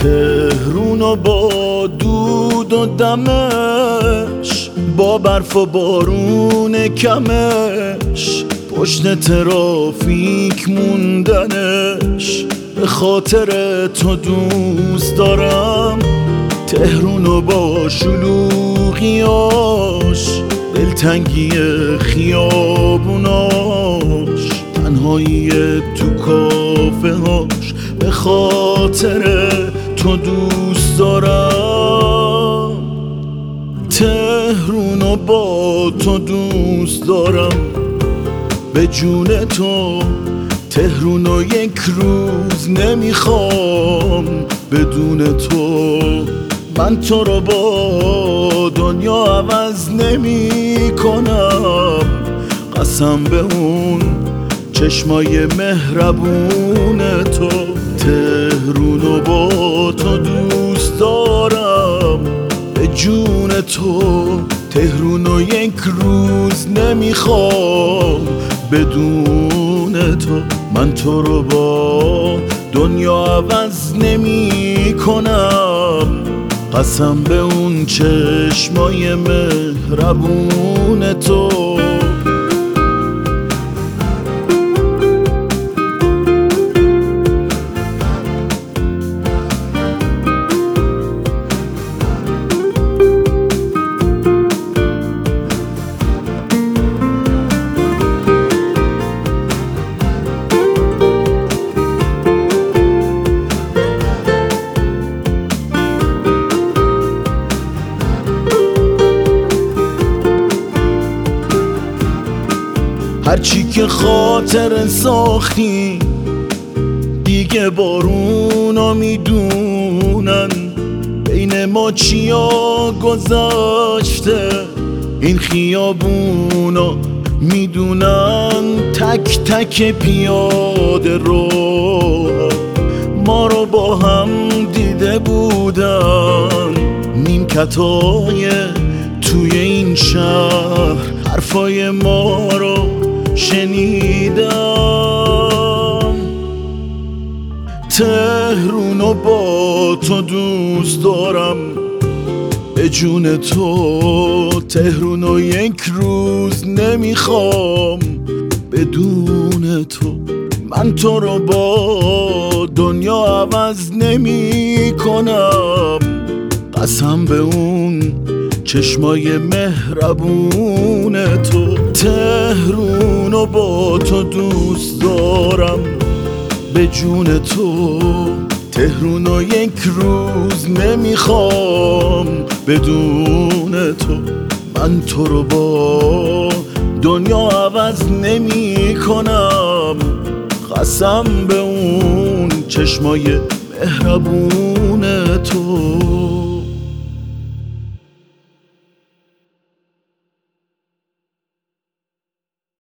تهرون و با دود و دمش، با برف و بارون کمش، پشت ترافیک موندنش، به خاطر تو دوست دارم تهرون و با شلوغیاش، دلتنگی خیابوناش، تنهایی تو کافه هاش، به خاطر تو دوست دارم تهرون و با تو دوست دارم به جون تو. تهرون و یک روز نمیخوام بدون تو. من تو رو با دنیا عوض نمی کنم، قسم به اون چشمای مهربون تو. تهرون و با تو دوست دارم به جون تو. تهرون و یک روز نمیخوام بدون تو. من تو رو با دنیا عوض نمی کنم، قسم به اون چشمای مهربون تو. هرچی که خاطر ساختی دیگه بارونا میدونن، بین ما چیا گذاشته این خیابونا میدونن. تک تک پیاده رو ما رو با هم دیده بودن، نیمکتای توی این شهر حرفای ما رو شنیدم. تهرون و با تو دوست دارم به جون تو. تهرون و یک روز نمیخوام بدون تو. من تو رو با دنیا عوض نمی کنم، قسم به اون چشمای مهربون تو. تهرون و با تو دوست دارم به جون تو. تهرون و یک روز نمیخوام بدون تو. من تو رو با دنیا عوض نمی کنم، قسم به اون چشمای مهربون تو.